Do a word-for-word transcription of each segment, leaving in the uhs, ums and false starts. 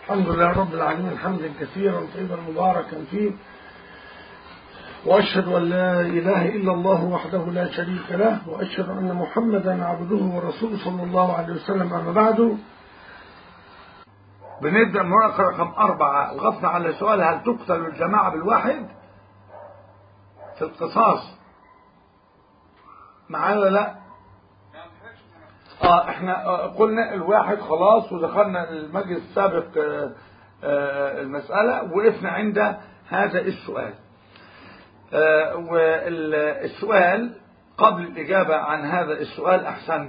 الحمد لله رب العالمين حمدا كثيرا طيبا مباركا فيه، وأشهد أن لا إله إلا الله وحده لا شريك له، وأشهد أن محمدا عبده ورسوله صلى الله عليه وسلم. أما بعد، بنبدأ مراقبة رقم أربعة. وقفنا على سؤال: هل تقتل الجماعة بالواحد في القصاص؟ معايا ولا لا؟ اه احنا قلنا الواحد خلاص، ودخلنا المجلس السابق آه آه المسألة، وقفنا عند هذا السؤال. آه والسؤال قبل الإجابة عن هذا السؤال أحسنت،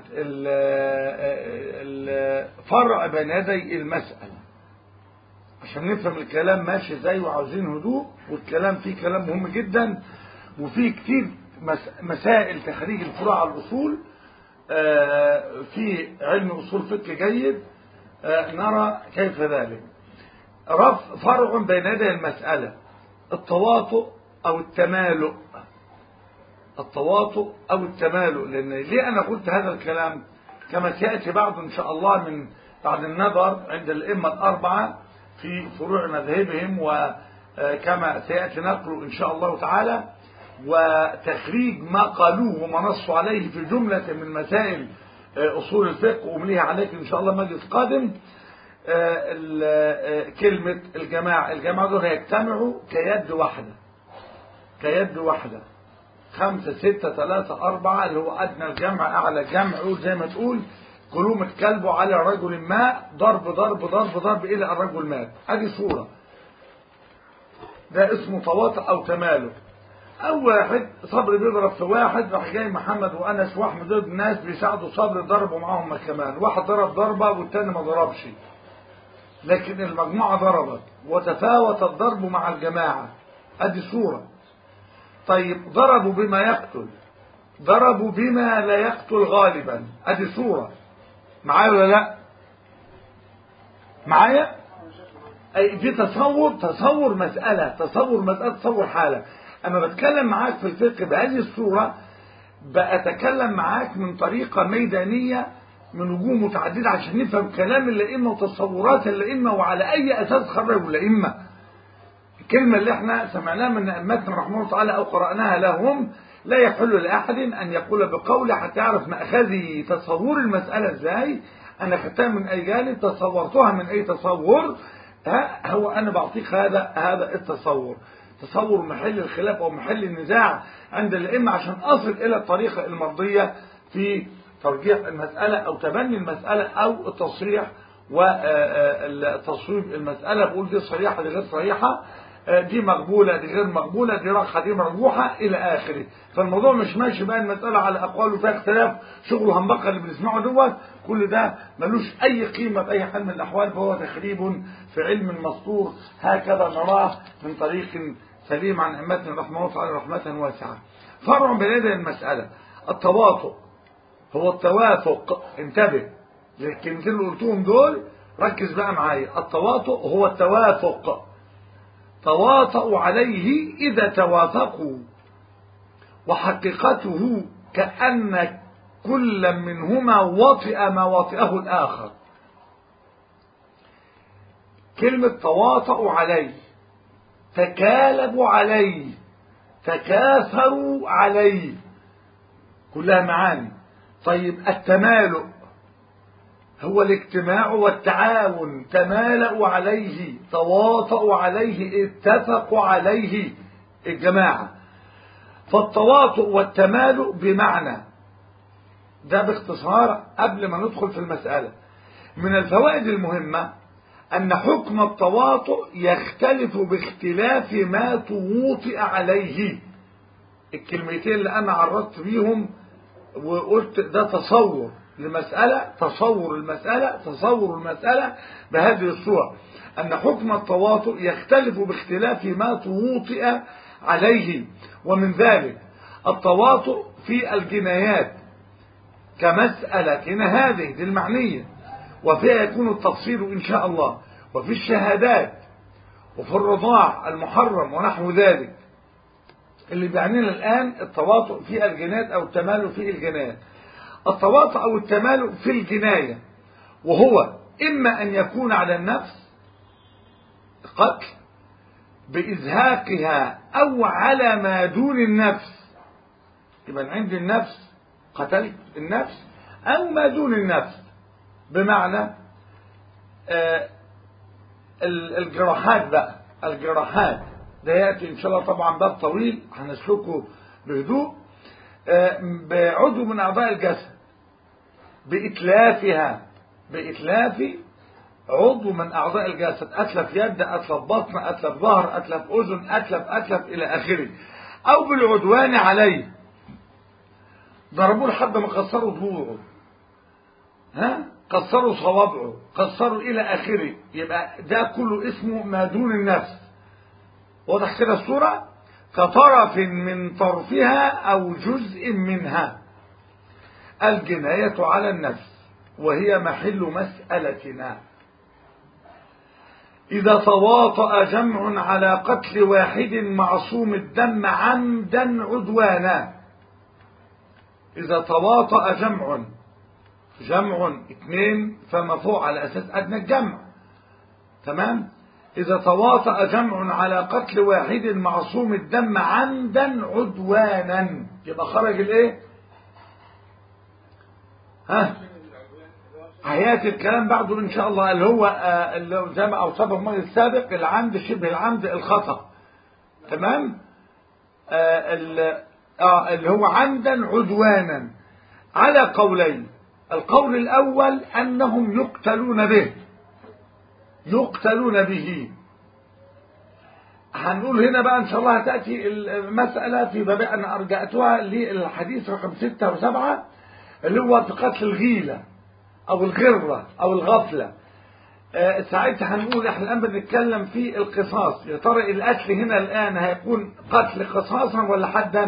الفرع بين يدي المسألة عشان نفهم الكلام ماشي ازاي، وعاوزين هدوء، والكلام فيه كلام مهم جدا، وفيه كتير مسائل تخريج الفروع على الأصول. آه في علم أصول فقه جيد، آه نرى كيف ذلك. رف فرع بين يدي المسألة: التواطؤ أو التمالؤ. التواطؤ أو التمالؤ. لأن ليه أنا قلت هذا الكلام؟ كما سيأتي بعد إن شاء الله من بعد النظر عند الأئمة الأربعة في فروع مذهبهم، وكما سيأتي نقله إن شاء الله تعالى، وتخريج ما قالوه وما نصوا عليه في جملة من مسائل أصول الفقه، ومليها عليك إن شاء الله مجلس قادم. كلمة الجماعة الجماعة دول هيجتمعوا كيد واحدة، كيد واحدة، خمسة ستة ثلاثة أربعة، اللي هو أدنى الجمع أعلى الجمع، زي ما تقول كلومة كلبه على رجل ما، ضرب ضرب ضرب ضرب إلى الرجل مات. هذه صورة، ده اسمه تواطؤ أو تمالك. أو واحد صبري بيضرب في واحد، راح جاي محمد وأنس وأحمد ضد الناس بيساعدوا صبري، ضربوا معاهم كمان، واحد ضرب ضربة والتاني ما ضربش، لكن المجموعة ضربت وتفاوت الضرب مع الجماعة. أدي صورة. طيب ضربوا بما يقتل، ضربوا بما لا يقتل غالبا، أدي صورة. معايا ولا لا؟ معايا؟ أي دي تصور تصور مسألة تصور مسألة تصور حالة. أما بتكلم معاك في الفقه بهذه الصورة، بأتكلم معاك من طريقة ميدانية من وجوه متعددة عشان نفهم كلام الأئمة وتصورات الأئمة، وعلى أي أساس خرجوا الأئمة. الكلمة اللي احنا سمعناها من أئمتنا رحمه الله تعالى أو قرأناها لهم، لا يحل لأحد أن يقول بقوله حتى يعرف مأخذي تصور المسألة ازاي، أنا خدتها من أي جانب، تصورتها من أي تصور، ها هو أنا بعطيك هذا هذا التصور، تصور محل الخلاف أو محل النزاع عند الأئمة، عشان أصل إلى الطريقة المرضية في ترجيح المسألة أو تبني المسألة أو التصريح وتصويب المسألة. بقول دي صريحة دي غير صريحة، دي مقبولة دي غير مقبولة، دي راجحة دي مرجوحة إلى آخره. فالموضوع مش ماشي بقى المسألة على أقوال وفيها اختلاف، شغل همبقة اللي بنسمعه دوت، كل ده ملوش أي قيمة بأي حال من الأحوال، فهو تخريب في علم المسطور، هكذا نراه من طريق سليم عن أئمتنا رحمه الله تعالى رحمة واسعة. فرع بين يدي المسألة: التواطؤ هو التوافق. انتبه للكلمتين اللي قلتهم دول، ركز بقى معايا. التواطؤ هو التوافق، تواطؤوا عليه إذا توافقوا، وحقيقته كأن كل منهما وطئ ما وطئه الآخر. كلمة تواطؤوا عليه، تكالبوا عليه، تكاثروا عليه، كلها معاني. طيب التمالؤ هو الاجتماع والتعاون، تمالأوا عليه، تواطؤوا عليه، اتفقوا عليه الجماعة. فالتواطؤ والتمالؤ بمعنى ده باختصار قبل ما ندخل في المسألة. من الفوائد المهمة أن حكم التواطؤ يختلف باختلاف ما توطئ عليه. الكلمتين اللي أنا عرضت بيهم وقلت ده تصور لمسألة، تصور المسألة تصور المسألة بهذه الصورة، أن حكم التواطؤ يختلف باختلاف ما توطئ عليه. ومن ذلك التواطؤ في الجنايات كمسألة هنا هذه دي المعنية، وفيها يكون التفصيل إن شاء الله، وفي الشهادات، وفي الرضاع المحرم ونحو ذلك. اللي بيعنينا الآن التواطؤ في الجنايات أو التمالؤ في الجنايات. التواطؤ أو التمالؤ في الجناية، وهو إما أن يكون على النفس قتل بإزهاقها أو على ما دون النفس، يبقى عند النفس قتلت النفس أو ما دون النفس، بمعنى آه الجراحات بقى، الجراحات ده يأتي إن شاء الله طبعا باب طويل هنسلكه بهدوء. آه بعضو من أعضاء الجسد بإتلافها، بإتلاف عضو من أعضاء الجسد، أتلف يد، أتلف بطن، أتلف ظهر، أتلف أذن، أتلف أتلف إلى آخره، أو بالعدوان عليه، ضربوه لحد ما كسروا ضلوعه، ها كسروا صوابعه، كسروا إلى آخره، يبقى ده كله اسمه ما دون النفس. واضح كده الصورة؟ كطرف من طرفها أو جزء منها، الجناية على النفس وهي محل مسألتنا. إذا تواطأ جمع على قتل واحد معصوم الدم عمدا عدوانا، إذا تواطأ جمع، جمع اثنين فما فوق على أساس أدنى الجمع، تمام؟ إذا تواطأ جمع على قتل واحد معصوم الدم عمدا عدوانا، يبقى خرج الايه؟ ها؟ هياتي الكلام بعده ان شاء الله، اللي هو آه اللي هو زي ما اوصفه المره السابق، العمد شبه العمد الخطأ، تمام؟ آه, آه اللي هو عمدا عدوانا على قولين. القول الاول انهم يقتلون به، يقتلون به. هنقول هنا بقى ان شاء الله هتاتي المساله في باب انا ارجعتها للحديث رقم ستة وسبعة اللي هو في قتل الغيله او الغره او الغفله. آه ساعتها هنقول احنا الان بنتكلم في القصاص، يا ترى القتل هنا الان هيكون قتل قصاصا ولا حدا؟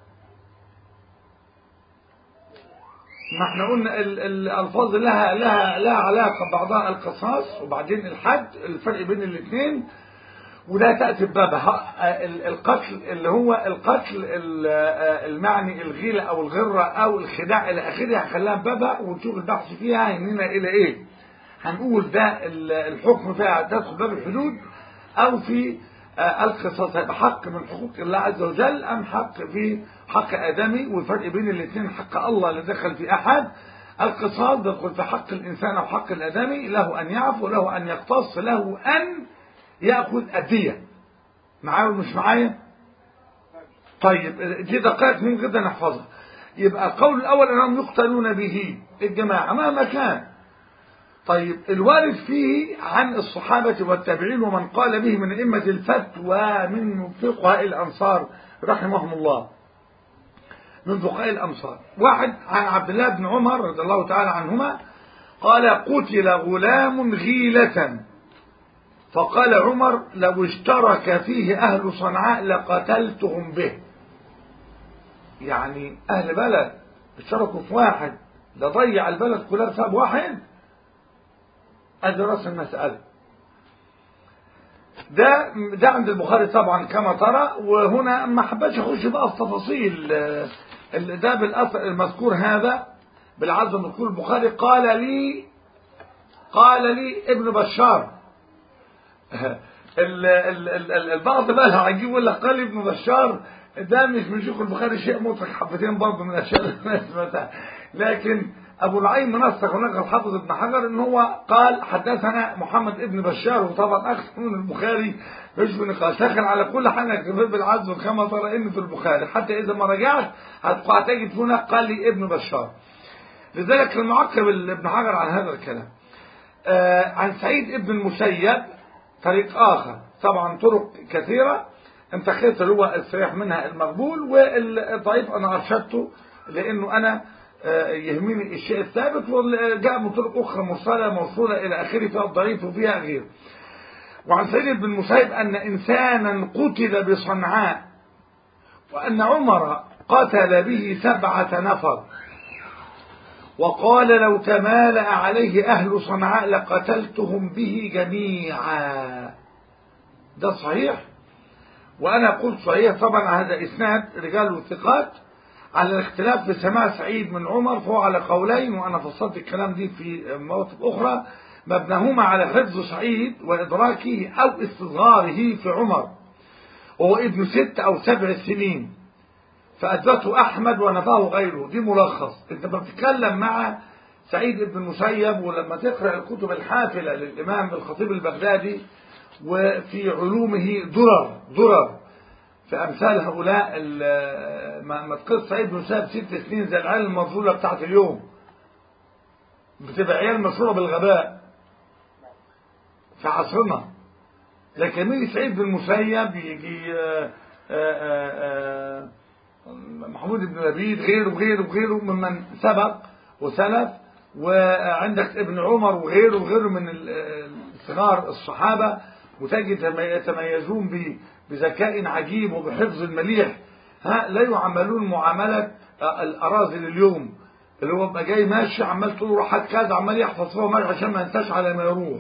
ما احنا قلنا الالفاظ لها لها لها علاقه بعضها القصاص وبعدين الحد، الفرق بين الاثنين وده تأتي ببابها. القتل اللي هو القتل المعني الغيلة او الغرة او الخداع الى اخره هنخليها ببابها ونشوف البحث فيها يهمنا الى ايه. هنقول ده الحكم فيها تدخل باب الحدود او في القصاص، هيبقى حق من حقوق الله عز وجل ام حق في حق ادمي، والفرق بين الاثنين حق الله اللي دخل في احد. القصاص دخل في حق الانسان او حق الادمي، له ان يعفو، له ان يقتص، له ان يأخذ أدية. معايا ولا مش معايا؟ طيب دي دقائق مهم جدا نحفظها. يبقى القول الأول أنهم يقتلون به الجماعة مهما كان. طيب الوارد فيه عن الصحابة والتابعين ومن قال به من أئمة الفتوى من فقهاء الأنصار رحمهم الله، من فقهاء الأنصار. واحد عن عبد الله بن عمر رضي الله تعالى عنهما قال قتل غلام غيلة، فقال عمر لو اشترك فيه أهل صنعاء لقتلتهم به. يعني أهل بلد اشتركوا في واحد لضيع البلد كلها بسبب واحد، ادي راس المسألة. ده ده عند البخاري طبعا كما ترى، وهنا ما حبيتش اخش بقى في تفاصيل ده بالاثر المذكور هذا بالعزم المذكور البخاري. قال لي قال لي ابن بشار ال ال ال البعض بقى لو هيجيب يقول لك قال ابن بشار، ده مش من شيوخ البخاري، شيء مضحك حبتين برضه من اشياء الناس، لكن ابو نعيم منسق هناك الحافظ ابن حجر ان هو قال حدثنا محمد ابن بشار، وطبعا اكثر من البخاري مش بنقاش، لكن على كل حال كتاب بالعزم كما ترى ان في البخاري حتى اذا ما رجعت هتجد هنا قال لي ابن بشار. لذلك المعقب ابن حجر عن هذا الكلام. آه عن سعيد ابن المسيب طريق آخر، طبعا طرق كثيرة انتخذت اللي هو الصحيح منها المقبول، والضعيف أنا أرشدته لأنه أنا يهمني الشيء الثابت، وجاء من طرق أخرى مرسلة موصولة إلى آخره فيها الضعيف وفيها غير. وعن سعيد بن المسيب أن إنسانا قتل بصنعاء، وأن عمر قتل به سبعة نفر، وقال لو تمالأ عليه أهل صنعاء لقتلتهم به جميعا. ده صحيح، وأنا قلت صحيح طبعا هذا إسناد رجال الثقات. على الاختلاف في سماع سعيد من عمر فهو على قولين، وأنا فصلت الكلام دي في مواقف أخرى، مبناهما على حفظ سعيد وإدراكه أو استصغاره في عمر، وهو ابن ست أو سبع سنين، فأثبته أحمد ونفاه غيره. دي ملخص. أنت بتتكلم مع سعيد بن المسيب، ولما تقرأ الكتب الحافلة للإمام الخطيب البغدادي وفي علومه درر درر في أمثال هؤلاء، ما تقص سعيد بن المسيب ست سنين زي العيال المظلولة بتاعت اليوم، بتبقى عيال مشهورة بالغباء في عصرنا. لكن مين سعيد بن المسيب؟ يجي آآ آآ محمود بن لبيد، غيره وغيره وغيره ممن سبق وسلف، وعندك ابن عمر وغيره وغيره من صغار الصحابة، وتجد يتميزون بذكاء عجيب وبحفظ المليح. ها لا يعاملون معاملة الأراذل اليوم، اللي هو بقى جاي ماشي عمال تقول له راحت كذا، عمال يحفظ فيها ماشي عشان ما ينساش على ما يروح.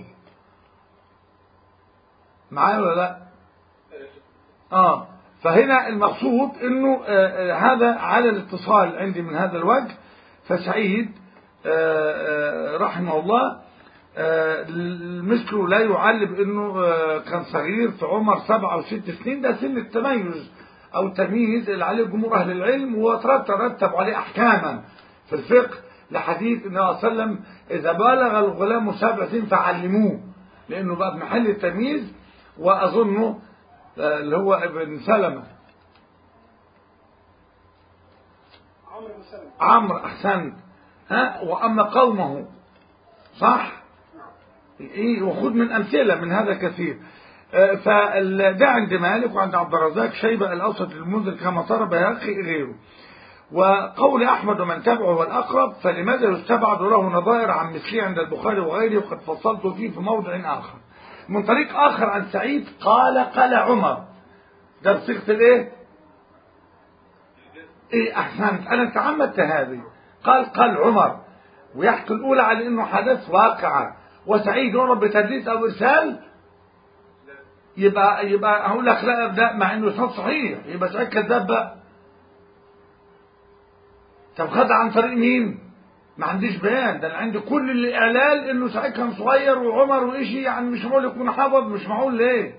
معايا ولا لا؟ اه فهنا المقصود انه آه هذا على الاتصال عندي من هذا الوجه. فسعيد آه آه رحمه الله آه مثله لا يعلم انه آه كان صغير في عمر سبع او ست سنين، ده سن التميز او التمييز اللي عليه جمهور اهل العلم، وترتب عليه احكاما في الفقه لحديث النبي صلى الله عليه وسلم اذا بلغ الغلام سبع سنين فعلموه، لانه بقى بمحل التمييز. واظنه اللي هو ابن سلمة عمرو احسنت. ها واما قومه صح ايه، وخذ من امثله من هذا كثير. فده عند مالك وعند عبد الرزاق شيبه الاوسط المنذر كما ترى بيهقي غيره. وقول احمد ومن تبعه هو الاقرب، فلماذا يستبعد له نظائر عن مثله عند البخاري وغيره، وقد فصلت فيه في موضع اخر. من طريق اخر عن سعيد قال قال عمر، ده بصيغه الايه؟ ايه احسنت، انا تعمدت هذه. قال قال عمر، ويحكي الاولى على انه حدث واقعه، وسعيد عمر بتدليس او ارسال، يبقى يبقى هقول لك لا ده مع انه اسناد صحيح، يبقى سعيد كذاب بقى. طب خد عن طريق مين؟ ما عنديش بيان، ده انا عندي كل الاعلال انه سعيد كان صغير وعمر وإشي، يعني مش معقول يكون حافظ، مش معقول ليه؟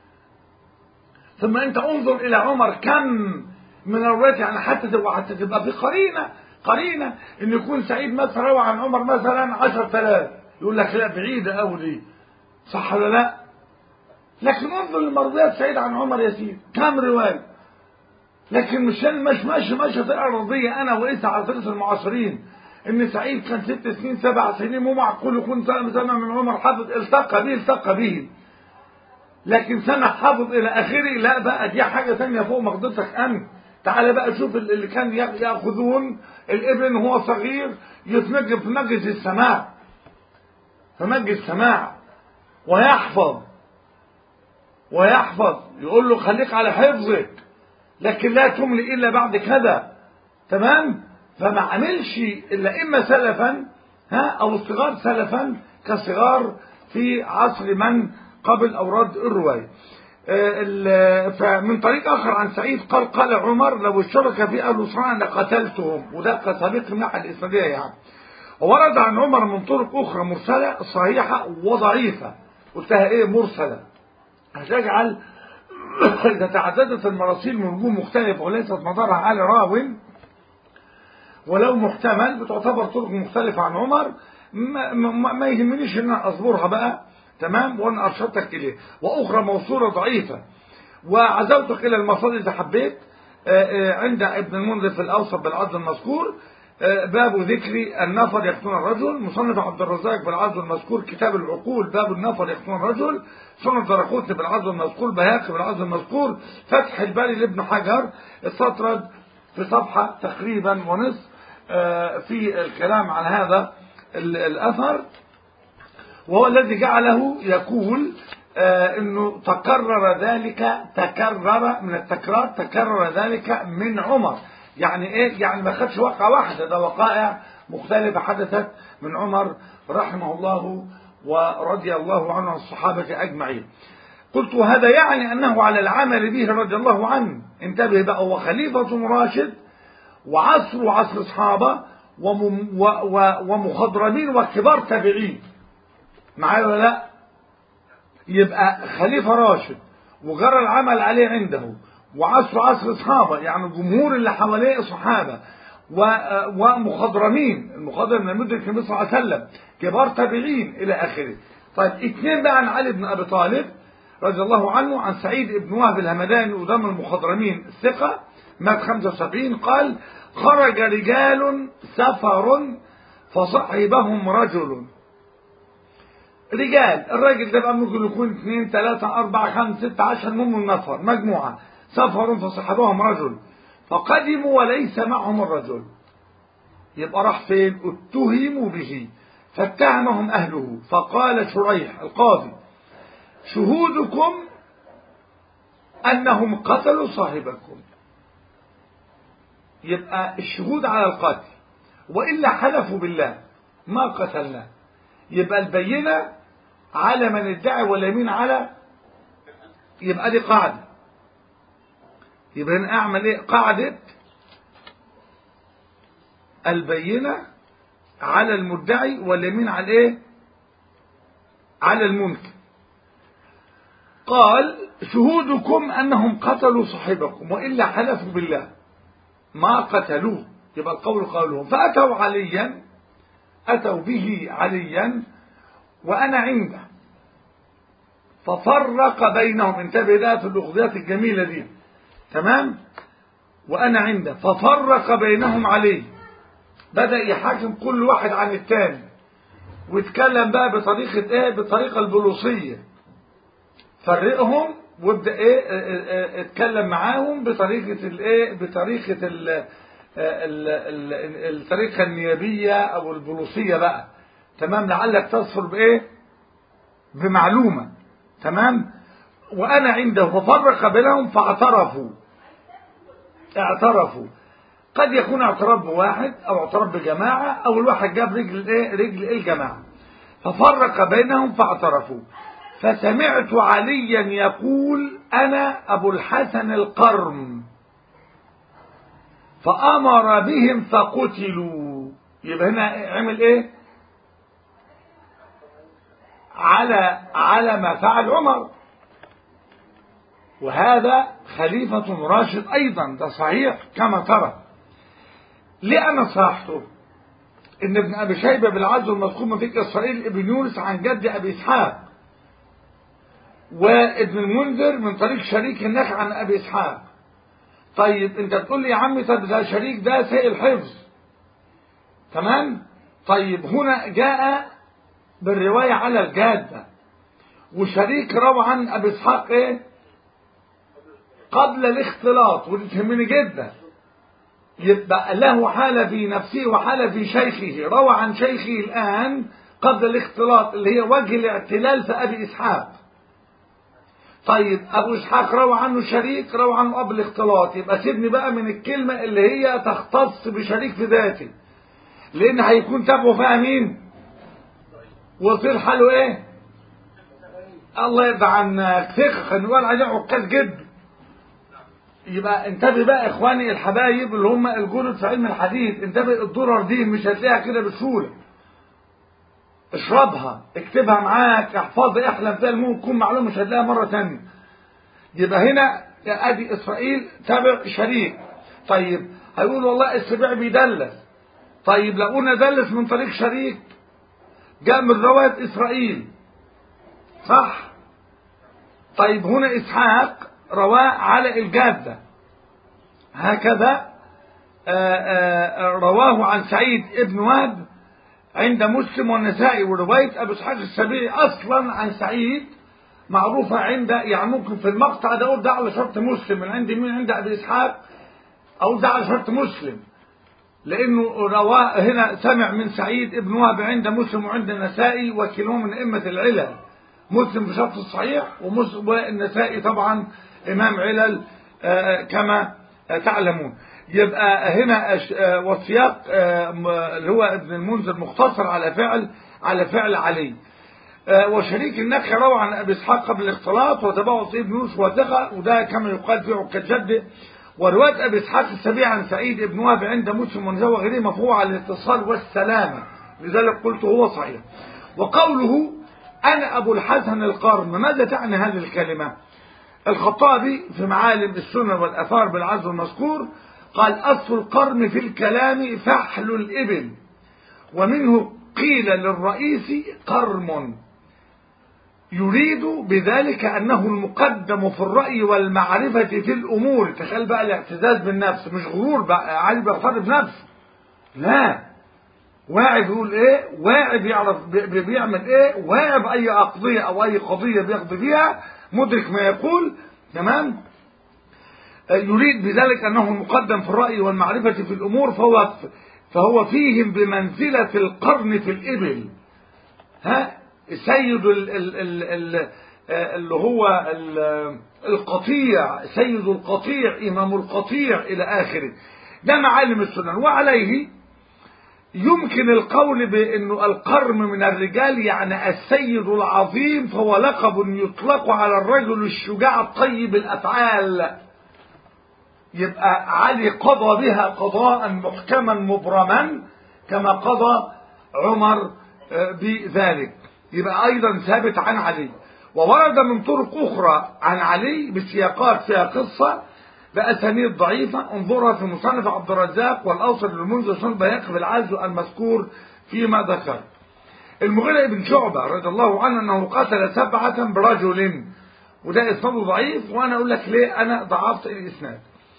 ثم انت انظر الى عمر كم من الروايات، يعني حتى تبقى حتى تبقى في قرينه قرينه ان يكون سعيد مثلا روى عن عمر مثلا عشرة آلاف، يقول لك لا بعيده قوي دي، صح ولا لا؟ لكن انظر لمرويات سعيد عن عمر يا سيدي كم روايه. لكن مش مش ماشي ماشي طريقه رضيه انا وقيس على طريقه المعاصرين ان سعيد كان ست سنين سبع سنين، مو معقول يكون سنه من عمر حافظ التقى به التقى به، لكن سنه حافظ الى اخره، لا بقى دي حاجه ثانيه فوق مقدرتك انت. تعال بقى شوف اللي كان ياخذون الابن وهو صغير يتمج في مجلس السماع، في مجلس السماع ويحفظ ويحفظ يقول له خليك على حفظك، لكن لا تملي الا بعد كذا، تمام؟ فما عملش الا اما سلفا ها او الصغار سلفا كصغار في عصر من قبل اوراد الروايه. فمن طريق اخر عن سعيد قال قال عمر لو اشترك في اهل صنعاء لقتلتهم، وده سابق الناحيه الاسناديه يعني. وورد عن عمر من طرق اخرى مرسله صحيحه وضعيفه، قلتها ايه مرسله، هتجعل اذا تعددت المراسيل من وجوه مختلفه وليست مدارها على راو ولو محتمل بتعتبر طرق مختلفه عن عمر، ما, ما, ما يهمنيش ان انا اصبرها بقى، تمام؟ وانا ارشدتك اليه. واخرى موصوله ضعيفه، وعزوتك الى المصادر اذا حبيت. عند ابن المنذر في الاوسط بالعدل المذكور باب ذكر النفر يقتلون الرجل، مصنف عبد الرزاق بالعدل المذكور كتاب العقول باب النفر يقتلون الرجل، سنن الدرقطني بالعدل المذكور، بهاقي بالعدل المذكور، فتح الباري لابن حجر استطرد في صفحه تقريبا ونصف في الكلام عن هذا الاثر، وهو الذي جعله يقول آه انه تكرر ذلك، تكرر من التكرار، تكرر ذلك من عمر. يعني ايه؟ يعني ما خدش وقعه واحده، ده وقائع مختلفه حدثت من عمر رحمه الله ورضي الله عنه الصحابه اجمعين. قلت وهذا يعني انه على العمل به رضي الله عنه. انتبه بقى، هو خليفه راشد وعصر وعصر اصحابه ومخضرمين وكبار تابعين، معايا ولا لا؟ يبقى خليفة راشد وجرى العمل عليه عنده وعصر عصر اصحابه، يعني الجمهور اللي حواليه صحابه ومخضرمين، المخضرم من المدرك النبي صلى الله عليه وسلم، كبار تابعين الى اخره. طيب اثنين بقى عن علي بن ابي طالب رضي الله عنه، عن سعيد بن وهب الهمداني قدام المخضرمين الثقة، مات خمسة وسبعين، قال: خرج رجال سفر فصحبهم رجل. رجال، الراجل ده بقى ممكن يكون اثنين ثلاثة أربعة خمسة ستة عشر، من النفر مجموعة، سفر فصحبهم رجل فقدموا وليس معهم الرجل. يبقى راح فين؟ اتهموا به فاتهمهم أهله، فقال شريح القاضي: شهودكم أنهم قتلوا صاحبكم. يبقى الشهود على القتل، وإلا حلفوا بالله ما قتلناه. يبقى البينة على من ادعي واليمين على، يبقى دي قاعدة. يبقى أنا أعمل إيه؟ قاعدة البينة على المدعي واليمين على إيه؟ على المنكر. قال: شهودكم أنهم قتلوا صاحبكم وإلا حلفوا بالله ما قتلوه. يبقى القول قولهم. فأتوا عليا، أتوا به عليا وأنا عنده، ففرق بينهم. انتبه بقى في الأخذيات الجميلة دي، تمام؟ وأنا عنده ففرق بينهم علي، بدأ يحاكم كل واحد عن الثاني، واتكلم بقى بطريقة ايه؟ بطريقة البولوسية. فرقهم وابدأ ايه؟ اتكلم معاهم بطريقة الايه؟ بطريقة ال الطريقة النيابية او البولوسية بقى، تمام؟ لعلك تصفر بايه؟ بمعلومة، تمام؟ وانا عنده ففرق بينهم فاعترفوا. اعترفوا قد يكون اعتراف بواحد او اعتراف بجماعة، او الواحد جاب رجل الايه؟ رجل الجماعة. ففرق بينهم فاعترفوا. فسمعت عليا يقول: انا ابو الحسن القرم، فامر بهم فقتلوا. يبقى هنا عمل ايه؟ على على ما فعل عمر، وهذا خليفة راشد ايضا، ده صحيح كما ترى. ليه انا صرحته؟ ان ابن ابي شيبة بالعز المذكور من فقه اسرائيل ابن يونس عن جد ابي اسحاق، وابن المنذر من طريق شريك النخع عن ابي اسحاق. طيب انت بتقول لي يا عمي طب ده شريك ده سيء الحفظ، تمام؟ طيب هنا جاء بالرواية على الجادة، وشريك روى عن ابي اسحاق ايه؟ قبل الاختلاط، ودي تهمني جدا. يبقى له حالة في نفسه وحالة في شيخه، روى عن شيخه الآن قبل الاختلاط، اللي هي وجه الاعتلال في أبي إسحاق. طيب أبو إسحاق روى عنه شريك، روى عنه قبل الاختلاط. يبقى سيبني بقى من الكلمة اللي هي تختص بشريك في ذاته، لأن هيكون تابعه فيها مين؟ وصير حاله إيه؟ الله يرضى عنك، ثقة نقول عليه عكاز جدا. يبقى انتبه بقى اخواني الحبايب اللي هم الجرد في علم الحديث، انتبه الدرر دي مش هتلاقيها كده بسهوله. اشربها، اكتبها معاك، احفظها، احلم فيها، المهم تكون معلومه مش هتلاقيها مره ثانيه. يبقى هنا ادي اسرائيل تابع شريك. طيب هيقول والله السبيع بيدلس. طيب لو قلنا دلس من طريق شريك جاء من روايه اسرائيل، صح؟ طيب هنا اسحاق رواه على الجادة، هكذا رواه عن سعيد ابن وهب عند مسلم والنسائي. ورواية أبو إسحاق السبيعي أصلا عن سعيد معروفة عند، يعني ممكن في المقطع ده أقول ده على شرط مسلم، من عند مين؟ عند أبي إسحاق، أو ده على شرط مسلم، لأنه رواه هنا سمع من سعيد ابن وهب عند مسلم وعند النسائي، وكلهم من أئمة العلل. مسلم بشرط الصحيح، والنسائي طبعا إمام علل كما تعلمون. يبقى هنا والسياق اللي هو ابن المنذر مختصر على فعل على فعل علي. وشريك النخع روى عن ابي اسحاق قبل الاختلاط، وتبعه ابن يونس وثقه، وده كما يقال فيه عكاز جده. وروايه ابي اسحاق السبيعي عن سعيد ابن وهب عند مسلم والنسائي وغيره مرفوعه على الاتصال والسلامه، لذلك قلت هو صحيح. وقوله أنا أبو الحسن القرن. ماذا تعني هذه الكلمة؟ الخطابي في معالم السنن والآثار بالعزو المذكور قال أصل القرن في الكلام فحل الإبل، ومنه قيل للرئيس قرم، يريد بذلك أنه المقدم في الرأي والمعرفة في الأمور. تخيل بقى الاعتزاز بالنفس، مش غرور بقى عادي بيغتر بنفسه، لا، واعي بيقول ايه، واعي بيعرف بيعمل ايه، واعي بأي أقضية أو أي قضية بيقضي فيها، مدرك ما يقول. تمام. يريد بذلك أنه المقدم في الرأي والمعرفة في الأمور، فهو فهو فيهم بمنزلة القرن في الإبل. ها، سيد ال ال ال ال اللي هو ال القطيع، سيد القطيع، إمام القطيع إلى آخره. ده معالم السنن. وعليه يمكن القول بأنه القرم من الرجال يعني السيد العظيم، فهو لقب يطلق على الرجل الشجاع الطيب الأفعال. يبقى علي قضى بها قضاء محكما مبرما كما قضى عمر بذلك. يبقى أيضا ثابت عن علي. وورد من طرق أخرى عن علي بسياقات فيها قصة بأسانيد ضعيفة، انظرها في مصنف عبد الرزاق والأوسط للمنذر سنن بياقي بالعزو المذكور فيما ذكر. المغيرة بن شعبة رضي الله عنه أنه قتل سبعة برجل، وده إسناده ضعيف، وأنا أقول لك ليه أنا ضعفت الإسناد.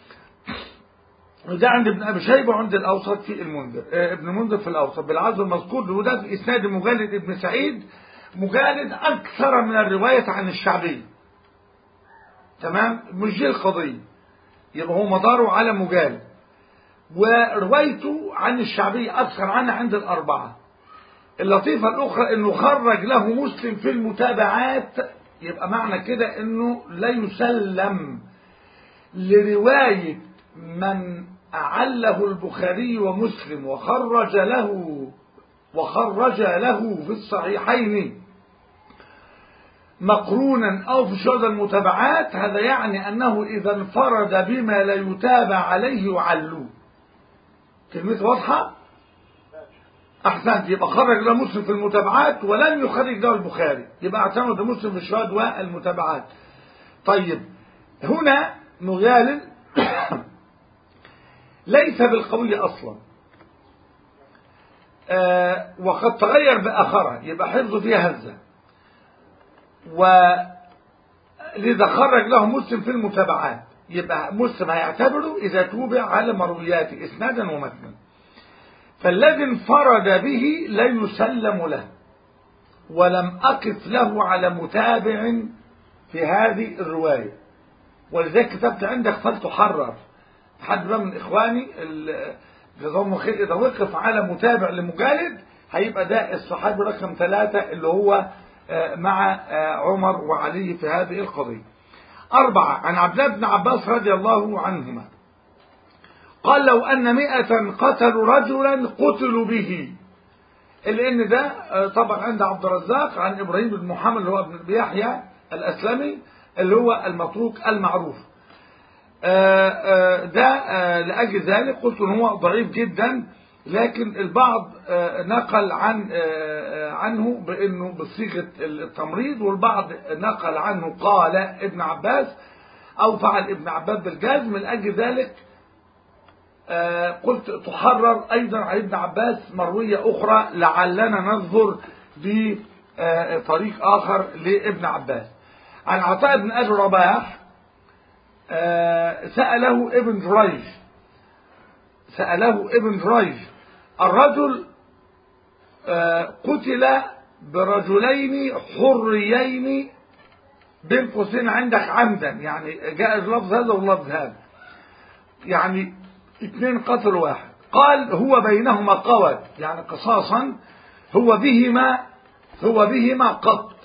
وده عند ابن أبي شيبة وعند الأوسط في المنذر، ابن منذر في الأوسط بالعزو المذكور، وده في إسناد مجالد ابن سعيد. مجالد أكثر من الرواية عن الشعبي. تمام، مش دي القضية، يبقى هو مداره على مجالد، وروايته عن الشعبي أكثر عنها عند الأربعة. اللطيفة الأخرى إنه خرج له مسلم في المتابعات، يبقى معنى كده إنه لا يسلم لرواية من أعله البخاري ومسلم وخرج له وخرج له في الصحيحين مقرونا أو في شهود المتابعات. هذا يعني أنه إذا انفرد بما لا يتابع عليه يعلوه. كلمة واضحة؟ أحسنت. يبقى خرج له مسلم في المتابعات ولم يخرج له البخاري، يبقى اعتمد مسلم في الشهود والمتابعات. طيب، هنا نغالب ليس بالقوي أصلا، آه وقد تغير بآخرة، يبقى حفظه فيها هزة، ولذا خرج له مسلم في المتابعات. يبقى مسلم هيعتبره إذا توبع على مروياته إسنادا ومتنا. فالذي انفرد به لا يسلم له، ولم أقف له على متابع في هذه الرواية. ولذلك كتبت عندك فلتحرر. حد بقى من إخواني جزاهم خير إذا وقف على متابع لمجالد هيبقى ده الصحابي رقم ثلاثة اللي هو مع عمر وعلي في هذه القضية. أربعة، عن عبد الله بن عباس رضي الله عنهما قال لو أن مئة قتلوا رجلا قتلوا به. لأن ده طبعا عند عبد الرزاق عن إبراهيم بن محمد اللي هو ابن يحيى الأسلمي اللي هو المتروك المعروف. ده لأجل ذلك قلت إن هو ضعيف جدا، لكن البعض نقل عن عنه بأنه بصيغة التمريض، والبعض نقل عنه قال ابن عباس أو فعل ابن عباس بالجزم. من أجل ذلك قلت تحرر أيضا عن ابن عباس مروية أخرى لعلنا ننظر بطريق آخر لابن عباس. عن عطاء بن أبي رباح سأله ابن جريج سأله ابن جريج الرجل قتل برجلين حريين بين قوسين عندك عمدا، يعني جاء اللفظ هذا واللفظ هذا، يعني اثنين قتل واحد. قال هو بينهما قوت، يعني قصاصا، هو بهما هو بهما قط،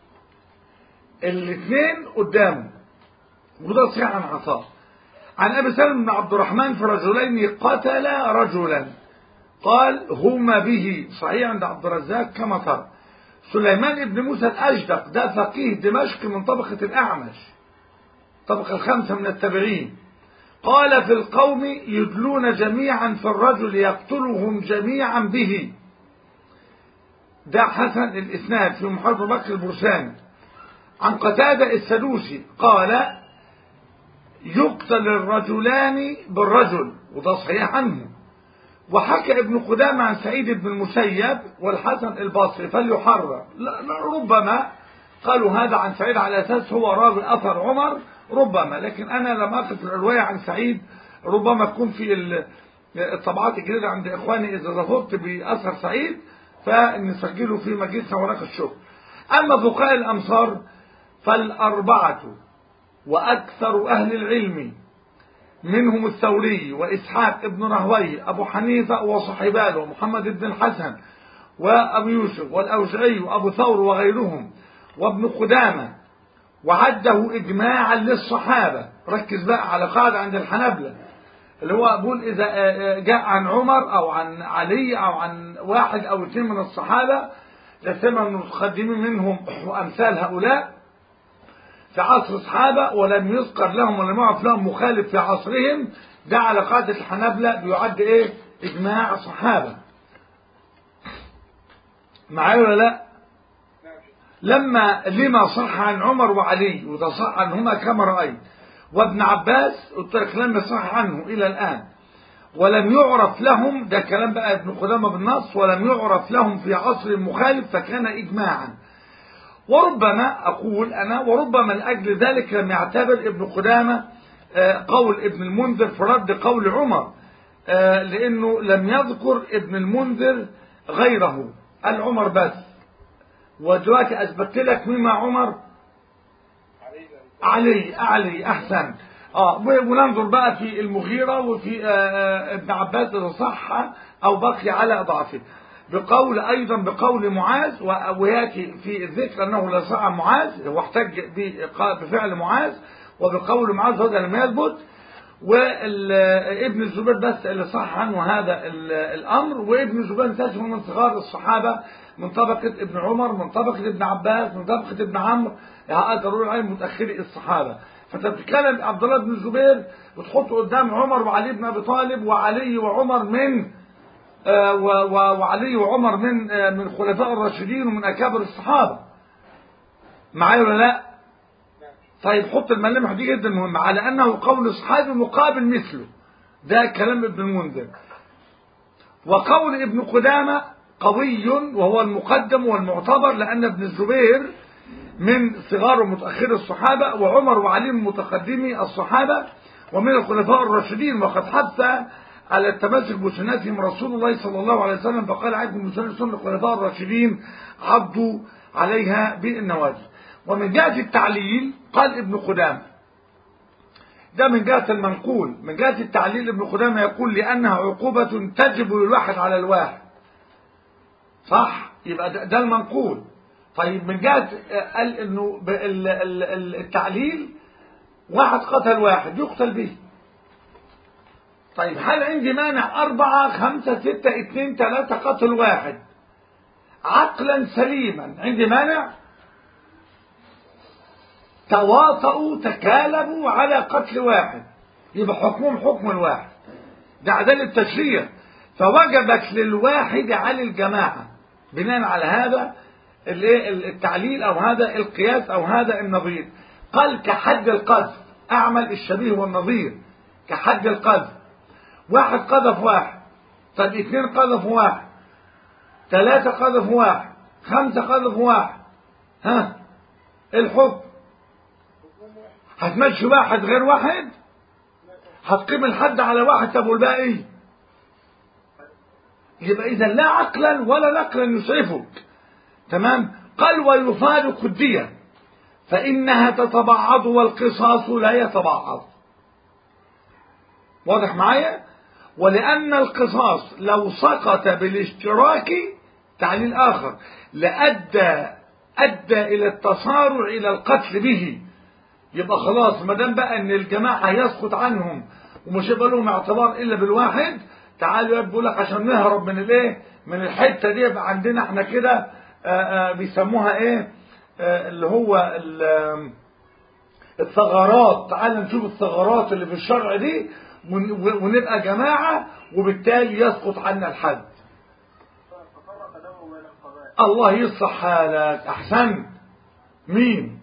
الاثنين قدامه. وده صحيح عن عطاء. عن ابي سلمة بن عبد الرحمن في رجلين قتل رجلا قال هما به، صحيح عند عبد الرزاق كما ترى. سليمان بن موسى الأجدق ده فقيه دمشق من طبقة الأعمش، طبقة الخمسة من التابعين. قال في القوم يدلون جميعا في الرجل يقتلهم جميعا به، ده حسن الإسناد في محمد بن بكر البرساني عن قتادة السدوسي قال يقتل الرجلان بالرجل، وده صحيح عنه. وحكى ابن قدامة عن سعيد بن المسيب والحسن البصري فليحرر، لا لا ربما قالوا هذا عن سعيد على أساس هو راوي أثر عمر ربما، لكن أنا لم أقف الرواية عن سعيد، ربما تكون في الطبعات الجديدة عند إخواني إذا ظفرت بأثر سعيد فنسجله في مجلسنا ورق الشغل. أما فقهاء الأمصار فالأربعة وأكثر أهل العلم منهم الثوري وإسحاق ابن راهويه أبو حنيفة وصحباله ومحمد بن الحسن وأبو يوسف والأوزعي وأبو ثور وغيرهم وابن قدامة وعده إجماعا للصحابة. ركز بقى على قاعدة عند الحنابلة اللي هو أقول إذا جاء عن عمر أو عن علي أو عن واحد أو اثنين من الصحابة لسمى المتقدمين منهم وأمثال هؤلاء في عصر الصحابة ولم يذكر لهم ولم يعرف لهم مخالف في عصرهم، ده على قاعدة الحنابلة بيعد إيه؟ إجماع صحابة. معايا ولا لا؟ لما لما صح عن عمر وعلي وده صح عنهما كما رأيت، وابن عباس قلت لك لم يصح عنه إلى الآن، ولم يعرف لهم، ده كلام بقى ابن قدامة بالنص، ولم يعرف لهم في عصر مخالف فكان إجماعا. وربما أقول أنا وربما لأجل ذلك لم يعتبر ابن قدامة قول ابن المنذر في رد قول عمر، لأنه لم يذكر ابن المنذر غيره، قال عمر بس. ودلوقتي أثبت لك مين مع عمر؟ علي علي أحسن. آه وننظر بقى في المغيرة وفي آه ابن عباس إذا صح أو بقي على ضعفه، بقول أيضا بقول معاذ، ويأتي في الذكر أنه لا صح عن معاذ، هو احتج بفعل معاذ، وبقول معاذ هذا لم يثبت، وابن الزبير بس اللي صح عنه هذا الأمر. وابن الزبير اساسه من صغار الصحابة، من طبقة ابن عمر، من طبقة ابن عباس، من طبقة ابن عمرو، هذا رؤية علم متأخري الصحابة. فانت بتتكلم عبد الله بن الزبير وتحطه قدام عمر وعلي بن ابي طالب وعلي وعمر من آه وعلي وعمر من آه من خلفاء الراشدين ومن اكابر الصحابة. معايا ولا لا؟ طيب حط الملامح دي جدا مهمة على انه قول صحابي مقابل مثله، ده كلام ابن المنذر. وقول ابن قدامة قوي وهو المقدم والمعتبر، لأن ابن الزبير من صغار ومتأخر الصحابة، وعمر وعلي من متقدمي الصحابة ومن الخلفاء الراشدين، وقد حث على التمسك بسنتهم رسول الله صلى الله عليه وسلم فقال عليكم بسنة سنة الخلفاء الراشدين عضوا عليها بالنواجذ. ومن جهة التعليل قال ابن قدامة، ده من جهة المنقول، من جهة التعليل ابن قدامة يقول لأنها عقوبة تجب للواحد على الواحد، صح؟ يبقى ده, ده المنقول. طيب من جهة قال انه التعليل واحد قتل واحد يقتل به. طيب هل عندي مانع أربعة خمسة ستة اثنين ثلاثة قتل واحد عقلا سليما؟ عندي مانع؟ تواطؤوا تكالبوا على قتل واحد، يبقى حكمهم حكم الواحد، ده عدالة التشريع، فوجبت للواحد على الجماعة بناء على هذا التعليل أو هذا القياس أو هذا النظير. قال كحد القذف، أعمل الشبيه والنظير كحد القذف، واحد قذف واحد، طب اثنين قذف واحد، ثلاثة قذف واحد، خمسة قذف واحد، ها الحكم هتمشي واحد غير واحد؟ هتقيم الحد على واحد، طب والباقي؟ يبقى إذا لا عقلا ولا نقلا يسعفك. تمام؟ قال ويفارق الدية فإنها تتبعض والقصاص لا يتبعض. واضح معايا؟ ولأن القصاص لو سقط بالاشتراك تعليل آخر لأدى أدى إلى التصارع إلى القتل به، يبقى خلاص ما دام بقى ان الجماعه يسقط عنهم ومش هيبقى لهم اعتبار الا بالواحد، تعالوا بيقول لك عشان نهرب من الايه؟ من الحته دي يبقى عندنا احنا كده بيسموها ايه؟ آآ اللي هو الثغرات. تعالوا نشوف الثغرات اللي في الشرع دي ونبقى جماعه وبالتالي يسقط عنا الحد. الله يصلح حالك. احسنت. مين؟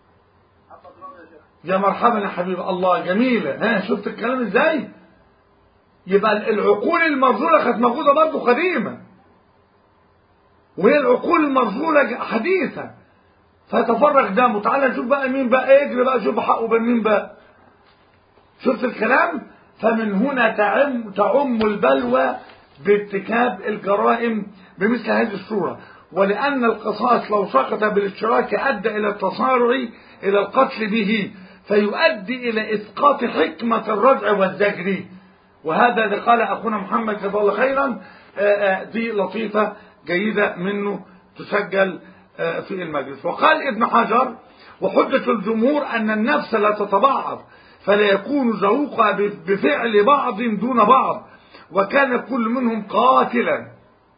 يا مرحبا يا حبيب الله. جميلة. ها شفت الكلام ازاي؟ يبقى العقول المرزولة كانت موجودة برضه قديمة، وهي العقول المرزولة حديثة. فتفرغ دمه. تعالى نشوف بقى مين بقى، اجري بقى شوف حقه بين مين بقى. شفت الكلام؟ فمن هنا تعم تعم البلوى بارتكاب الجرائم بمثل هذه الصورة. ولأن القصاص لو سقط بالاشتراك أدى إلى التصارع إلى القتل به، فيؤدي إلى إسقاط حكمة الردع والزجر. وهذا اللي قال أخونا محمد جزاه الله خيرا. دي لطيفة جيدة منه تسجل في المجلس. وقال ابن حجر: وحجة الجمهور أن النفس لا تتبعض، فلا يكون زهوقها بفعل بعض دون بعض، وكان كل منهم قاتلا.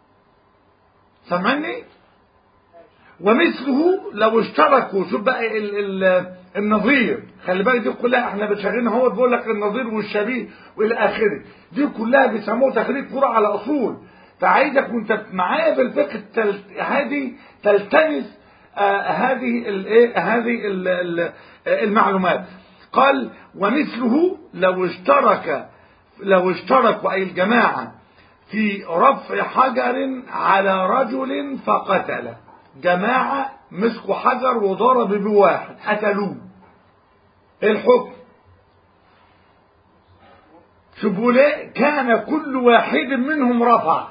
سمعني؟ ومثله لو اشتركوا. شوف بقى ال ال النظير، خلي بالك دي كلها احنا بنشغلها. هو بيقول لك النظير والشبيه والى اخره، دي كلها بيسموها تخريج فروع على اصول. فعايزك وانت معايا في الفقه تل... هذه تلتمس آه هذه الايه هذه ال ال المعلومات. قال: ومثله لو اشترك لو اشتركوا اي الجماعه في رفع حجر على رجل فقتله. جماعة مسكوا حجر وضرب بواحد قتلوه، ايه الحكم؟ شوفوا ليه؟ كان كل واحد منهم رفع،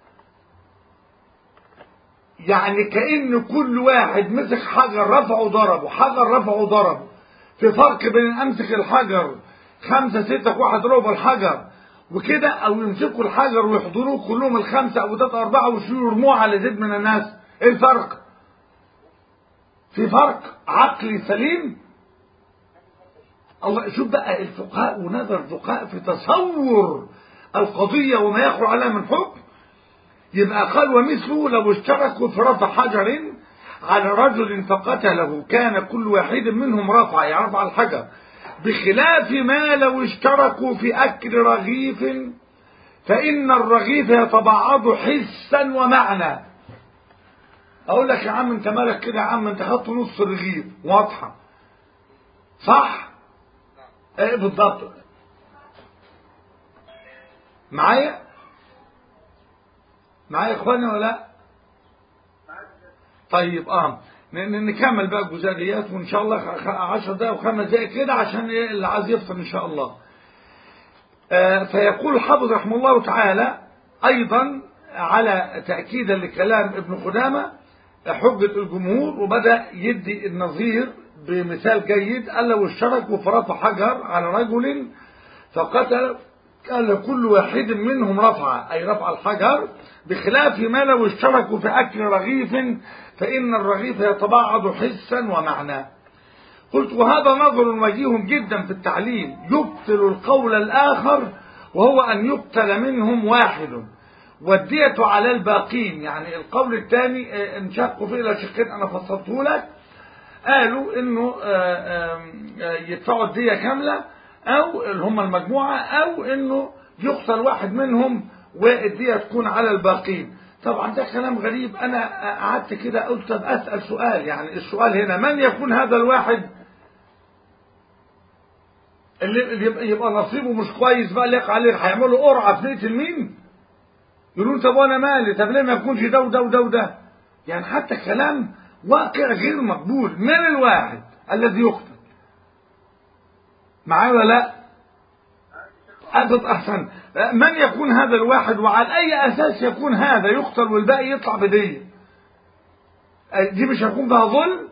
يعني كأن كل واحد مسك حجر رفعه ضربه، حجر رفعه ضربه. في فرق بين امسك الحجر خمسة ستة واحد ربع الحجر وكده، او يمسكوا الحجر ويحضروه كلهم الخمسة او ثلاثة اربعة ويشيلوا يرموه على زيد من الناس. ايه الفرق؟ في فرق عقلي سليم. الله. شوف بقى الفقهاء ونظر الفقهاء في تصور القضية وما يخرج عليها من حكم. يبقى قال: ومثله لو اشتركوا في رفع حجر على رجل فقتله، كان كل واحد منهم رفع يعني رفع الحجر، بخلاف ما لو اشتركوا في أكل رغيف، فإن الرغيف يتبعض حسا ومعنى. اقول لك يا عم انت مالك كده يا عم، انت خدت نص رغيف واضحه صح؟ ايه بالضبط؟ معايا معايا يا اخواني ولا لا؟ طيب اه نكمل بقى الجزئيات، وان شاء الله عشر دقائق وخمس دقائق كده عشان ايه اللي عايز يفطر ان شاء الله. آه فيقول الحافظ رحمه الله تعالى ايضا على تاكيدا لكلام ابن قدامه حجة الجمهور، وبدأ يدي النظير بمثال جيد. قال: لو اشتركوا في رفع حجر على رجل فقتل، قال كل واحد منهم رفع أي رفع الحجر، بخلاف ما لو اشتركوا في أكل رغيف، فإن الرغيف يتبعض حسا ومعنى. قلت: وهذا نظر وجيه جدا في التعليل يبطل القول الآخر، وهو أن يقتل منهم واحد والدية على الباقين. يعني القول الثاني انشقوا فيه الى شقين انا فصلته لك. قالوا انه يدفعوا الدية كاملة، او اللي هم المجموعة، او انه يقتل واحد منهم والدية تكون على الباقين. طبعا ده كلام غريب. انا قعدت كده قلت طب اسأل سؤال، يعني السؤال هنا من يكون هذا الواحد اللي يبقى نصيبه مش كويس بقى اللي يقع عليه؟ هيعملوا قرعة في نقتل مين؟ يقولون طب وانا مالي، طب ليه ما يكونش ده وده وده وده؟ يعني حتى كلام واقع غير مقبول. من الواحد الذي يقتل؟ معايا ولا لا؟ أدت أحسن. من يكون هذا الواحد وعلى أي أساس يكون هذا يقتل والباقي يطلع بدية؟ دي مش هيكون بها ظلم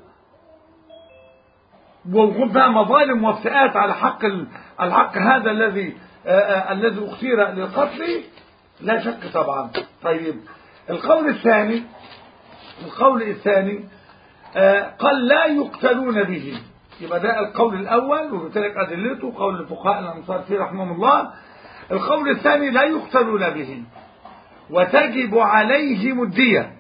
ويكون بها مظالم وافتئات على حق الحق هذا الذي الذي اختير للقتل؟ لا شك طبعا. طيب القول الثاني القول الثاني آه قال لا يقتلون به. يبقى ده القول الأول وبالتالي أدلته قول الفقهاء الأنصار فيه رحمهم الله. القول الثاني لا يقتلون به وتجب عليهم الدية،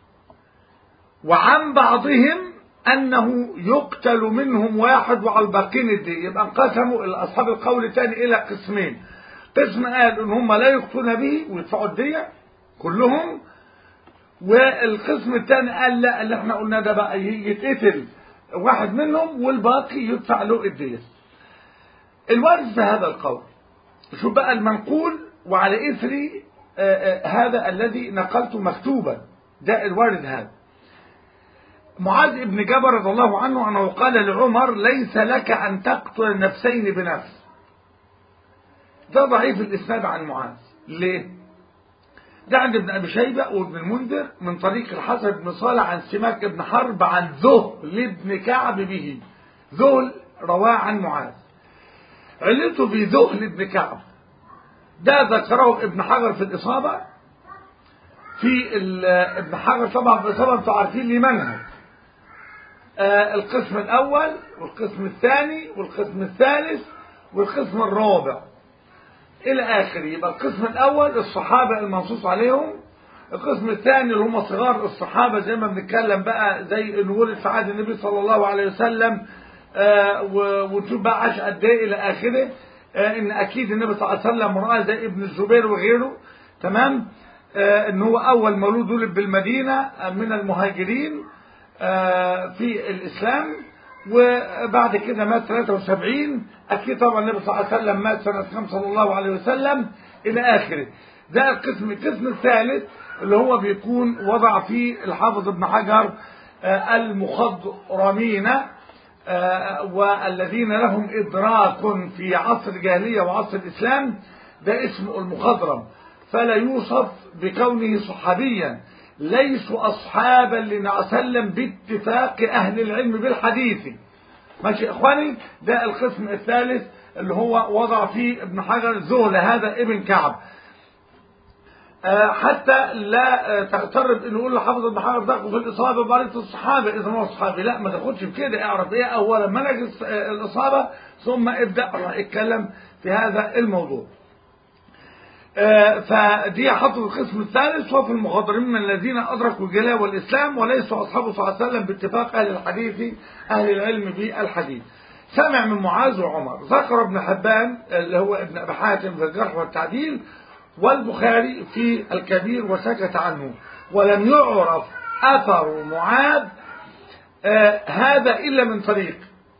وعن بعضهم أنه يقتل منهم واحد وعلى الباقين الدية. يبقى انقسموا أصحاب القول الثاني إلى قسمين. قسم قال ان هم لا يقتلون به ويدفعوا الدية كلهم، والقسم الثاني قال لا، اللي احنا قلنا ده بقى يتقتل واحد منهم والباقي يدفع له الدية. الوارث في هذا القول، شو بقى المنقول وعلى إثر هذا الذي نقلته مكتوبا، ده الوارث هذا. معاذ بن جبل رضي الله عنه أنه قال لعمر: ليس لك أن تقتل نفسين بنفس. ده ضعيف الإسناد عن معاذ. ليه؟ ده عند ابن أبي شيبة وابن المنذر من طريق الحسن بن صالح عن سماك بن حرب عن ذهل بن كعب به. ذهل رواه عن معاذ. علته بذهل بن كعب ده ذكره ابن حجر في الإصابة. في ابن حجر طبعا في الإصابة انتوا عارفين ليه منهج. آه القسم الأول والقسم الثاني والقسم الثالث والقسم الرابع إلى آخره. يبقى القسم الأول الصحابة المنصوص عليهم، القسم الثاني اللي هم صغار الصحابة زي ما بنتكلم بقى زي إن ولد في عهد النبي صلى الله عليه وسلم آه ونشوف بقى عاش قد إيه إلى آخره. آه إن أكيد النبي صلى الله عليه وسلم رأى زي ابن الزبير وغيره. تمام. آه إن هو أول مولود ولد بالمدينة من المهاجرين آه في الإسلام، وبعد كده مات ثلاثة وسبعين. أكيد طبعا النبي صلى الله عليه وسلم مات سنة خمسة صلى الله عليه وسلم إلى آخره. ده القسم. القسم الثالث اللي هو بيكون وضع فيه الحافظ ابن حجر آه المخضرمين آه والذين لهم إدراك في عصر الجاهلية وعصر الإسلام، ده اسمه المخضرم، فلا يوصف بكونه صحابيا. ليسوا أصحابا لنسلم باتفاق أهل العلم بالحديث. ماشي يا إخواني. ده القسم الثالث اللي هو وضع فيه ابن حجر ذهل هذا ابن كعب. أه حتى لا تغترب انه يقول لحافظ ابن حجر تاخذ في الاصابه بمعرفه الصحابه اذا هو صحابي. لا، ما تاخدش بكده. اعرف ايه اولا منهج الاصابه ثم ابدا اتكلم في هذا الموضوع. فدي حطوا القسم الثالث وفي المخضرمين من الذين أدركوا الجلاء والإسلام وليسوا أصحابه صلى الله عليه وسلم باتفاق أهل الحديث أهل العلم بالحديث. سمع من معاذ وعمر. ذكر ابن حبان اللي هو ابن أبي حاتم في الجرح والتعديل والبخاري في الكبير وسكت عنه، ولم يعرف أثر معاذ آه هذا إلا من طريق.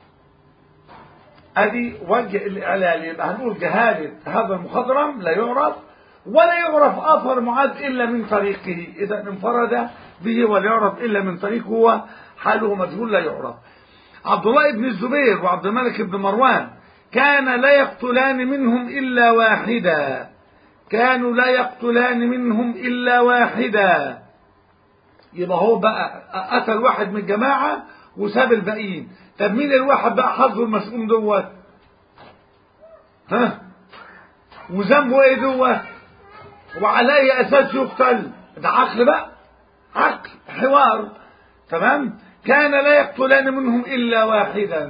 ادي وجه الإعلال. يبقى هنقول جهالة هذا المخضرم لا يعرف، ولا يعرف أثر معاذ إلا من طريقه. إذا انفرد به ولا يعرف إلا من طريقه، هو حاله مجهول لا يعرف. عبد الله بن الزبير وعبد الملك بن مروان كان لا يقتلان منهم إلا واحدا. كانوا لا يقتلان منهم إلا واحدا. يبقى هو بقى قتل واحد من الجماعة وساب الباقيين. طب مين الواحد بقى حظه المسؤول دوت؟ ها؟ وذنبه ايه دوت؟ وعلى اي اساس يقتل؟ ده عقل بقى، عقل حوار. تمام. كان لا يقتلان منهم الا واحدا.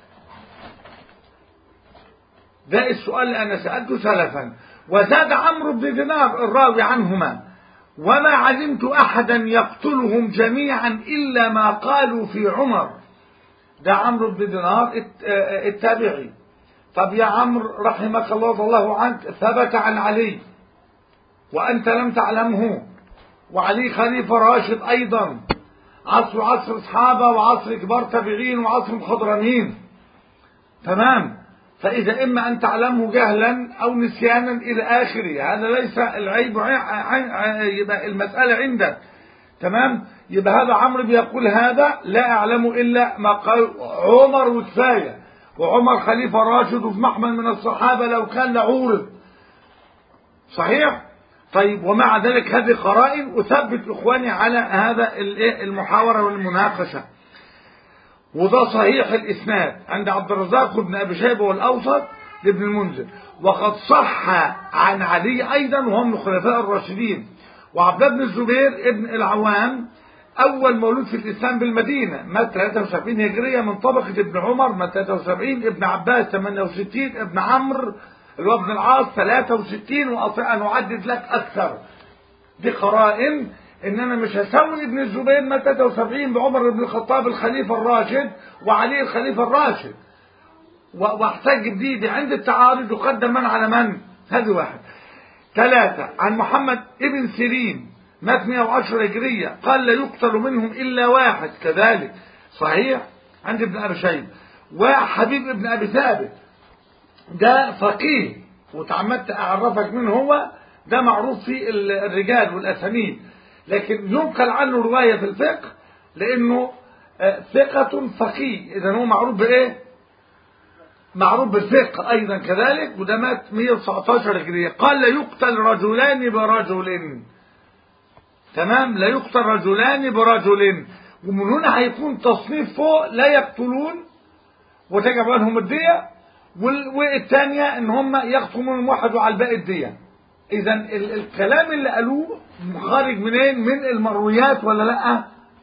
ده السؤال اللي انا سالته سلفا. وزاد عمرو بن دينار الراوي عنهما: وما علمت احدا يقتلهم جميعا الا ما قالوا في عمر. ده عمرو بن دينار التابعي. طب يا عمرو رحمك الله رضي الله عنك، ثبت عن علي وأنت لم تعلمه، وعلي خليفة راشد أيضا، عصر عصر أصحابه وعصر كبار تابعين وعصر مخضرمين. تمام. فإذا إما أن تعلمه جهلا أو نسيانا إلى آخره، هذا ليس العيب، يبقى المسألة عندك. تمام. يبقى هذا عمرو بيقول هذا لا أعلم إلا ما قال عمر وكفاية، وعمر خليفة راشد وفي محمل من الصحابة لو كان لعورض. صحيح. طيب ومع ذلك هذه قرائن أثبت إخواني على هذا المحاورة والمناقشة. وده صحيح الإسناد عند عبد الرزاق بن أبي شيبة والأوسط لابن المنذر. وقد صح عن علي أيضا وهو من الخلفاء الراشدين. وعبد الله بن الزبير ابن العوام أول مولود في الإسلام بالمدينة، مات ثلاثة وسبعين هجرية من طبقة ابن عمر، مات ثلاثة وسبعين. ابن عباس ثمانية وستين. ابن عمرو اللي هو ابن العاص ثلاثة وستين. وأستطيع أن أعدد لك أكثر. دي قرائن إن أنا مش هسوي ابن الزبير مات ثلاثة وسبعين بعمر بن الخطاب الخليفة الراشد وعلي الخليفة الراشد، واحتج بدي عند التعارض يقدم من على من. هذه واحد. ثلاثة. عن محمد ابن سيرين مات مئة وعشرة هجرية، قال لا يقتل منهم إلا واحد، كذلك صحيح عند ابن أبي شيبة. وحبيب ابن أبي ثابت ده فقيه وتعمدت أعرفك من هو، ده معروف في الرجال والأسانيد، لكن ينقل عنه رواية في الفقه لأنه ثقة فقيه، إذا هو معروف بإيه؟ معروف بالفقه أيضا كذلك، وده مات مئة وتسعتاشر هجرية. قال لا يقتل رجلان برجل، تمام، لا يقتل رجلان برجل. ومن هنا هيكون تصنيف فوق لا يقتلون وتجب عنهم الدية، والثانية ان هم يقتلوا منهم واحد وعلى الباقي الدية. اذا الكلام اللي قالوه خارج منين؟ من المرويات ولا لا؟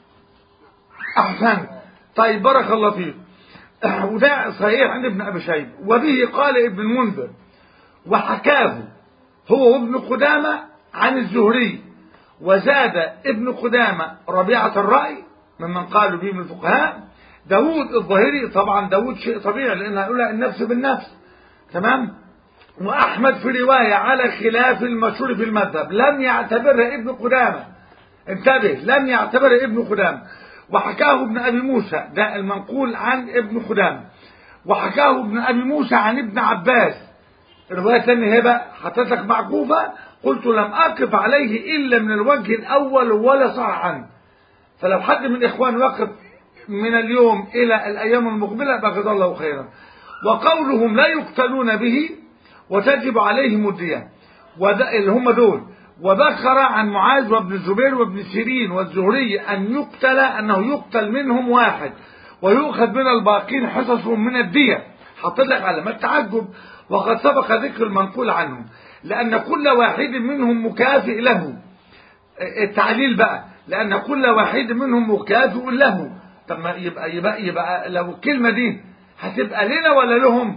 احسن. طيب بارك الله فيك. وده صحيح عند ابن ابي شيبه. وبه قال ابن المنذر وحكاه هو وابن قدامة عن الزهري، وزاد ابن قدامة ربيعة الرأي ممن قالوا به من الفقهاء، داود الظاهري، طبعا داود شيء طبيعي لأن هنقول النفس بالنفس، تمام. وأحمد في رواية على خلاف المشهور في المذهب لم يعتبرها ابن قدامة، انتبه، لم يعتبرها ابن قدامة. وحكاه ابن أبي موسى، ده المنقول عن ابن قدامة، وحكاه ابن أبي موسى عن ابن عباس. الرواية الثانية هي بقى حطيتك معكوفة، قلت لم أقف عليه إلا من الوجه الأول ولا صح عنه. فلو حد من الإخوان وقف من اليوم إلى الأيام المقبلة بجزاه الله خيرا. وقولهم لا يقتلون به وتجب عليهم الدية، اللي هم دول. وذكر عن معاذ وابن الزبير وابن سيرين والزهري أن يقتل، أنه يقتل منهم واحد ويؤخذ من الباقين حصصهم من الدية. حطيت لك علامات تعجب، وقد سبق ذكر المنقول عنهم، لأن كل واحد منهم مكافئ له. التعليل بقى، لأن كل واحد منهم مكافئ له. طب ما يبقى يبقى يبقى لو الكلمة دي هتبقى لنا ولا لهم؟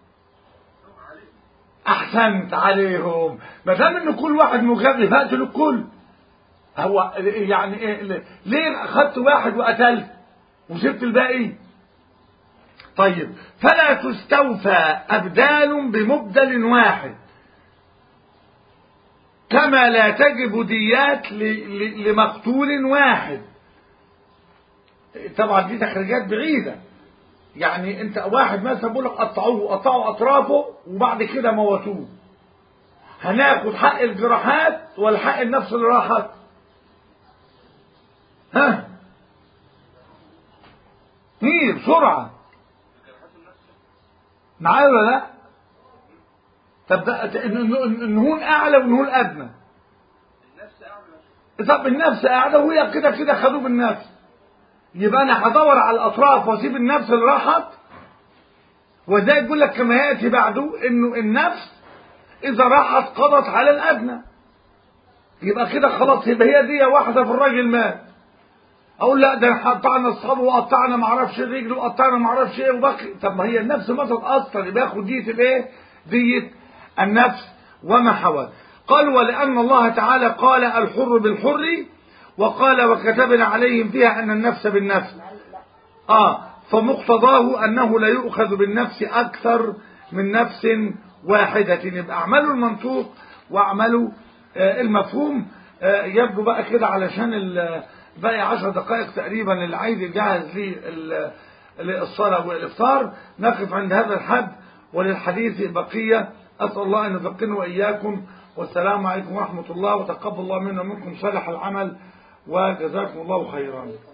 أحسنت عليهم. ما دام إن كل واحد مكافئ فأقتل الكل. هو يعني إيه؟ ليه أخذت واحد وقتلت وسبت الباقي؟ طيب، فلا تستوفى أبدال بمبدل واحد، كما لا تجب ديات لمقتول واحد. طبعا دي تخريجات بعيدة، يعني انت واحد مثلا بيقول لك قطعوه قطعوا اطرافه وبعد كده موتوه، هناخد حق الجراحات ولا حق النفس اللي راحت؟ ها مين بسرعة معايا ولا لا؟ طب النهون اعلى والنهون ادنى. طب النفس اعلى وهي كده كده خدوه بالنفس، يبقى انا هدور على الاطراف واسيب النفس اللي راحت. وزي يقول لك كما ياتي بعده انه النفس اذا راحت قضت على الادنى، يبقى كده خلاص، يبقى هي دي واحده في الراجل مات. اقول لا ده قطعنا الصبر وقطعنا ما اعرفش الرجل وقطعنا ما اعرفش ايه وبقي. طب ما هي النفس ما تتاثر، يبقى ياخد دية الايه؟ دية النفس وما حواه. قال ولان الله تعالى قال الحر بالحر، وقال وكتبنا عليهم فيها ان النفس بالنفس، اه فمقتضاه انه لا يؤخذ بالنفس اكثر من نفس واحدة. يبقى اعملوا المنطوق واعملوا آه المفهوم. آه يبدو بقى كده علشان باقي عشر دقائق تقريبا اللي عايز يجهز للصلاة والإفطار. نقف عند هذا الحد، وللحديث بقية. أسأل الله أن يفقهنا وإياكم، والسلام عليكم ورحمة الله، وتقبل الله منا ومنكم صالح العمل، وجزاكم الله خيرا.